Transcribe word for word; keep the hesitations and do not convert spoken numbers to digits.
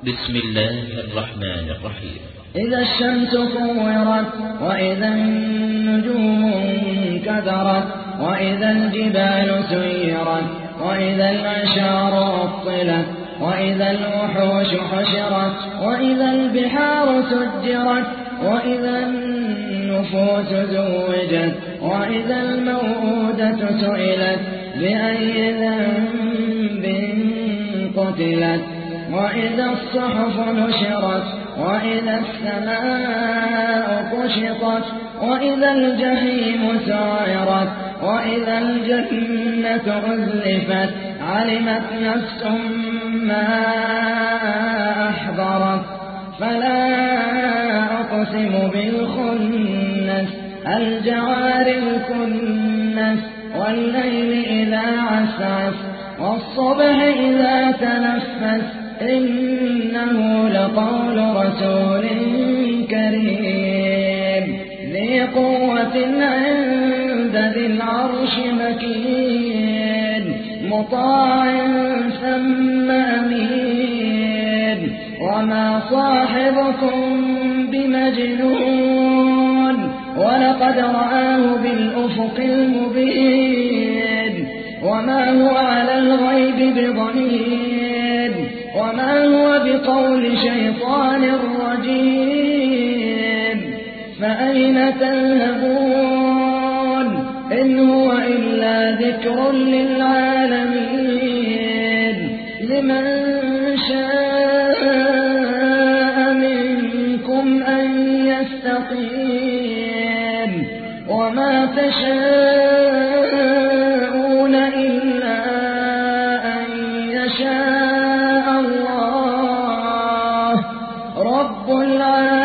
بسم الله الرحمن الرحيم. إذا الشمس كورت وإذا النجوم انكدرت وإذا الجبال سيرت وإذا العشار عطلت وإذا الوحوش حشرت وإذا البحار سجرت وإذا النفوس زوجت وإذا الموءودة سئلت بأي ذنب قتلت وإذا الصحف نشرت وإذا السماء كشطت وإذا الجحيم سعرت وإذا الجنة أزلفت علمت نفس ما أحضرت فلا أقسم بالخنس الجوار الكنس والليل إذا عسعس والصبح إذا تنفس إنه لقول رسول كريم ذي قوة عند ذي العرش مكين مطاع ثم أمين وما صاحبكم بمجنون ولقد رآه بالأفق المبين وما هو على الغيب بضنين وما هو بقول شيطان رجيم فأين تذهبون إن هو إلا ذكر للعالمين لمن شاء منكم أن يستقيم وما تشاءون إلا أن يشاء الله رب العالمين.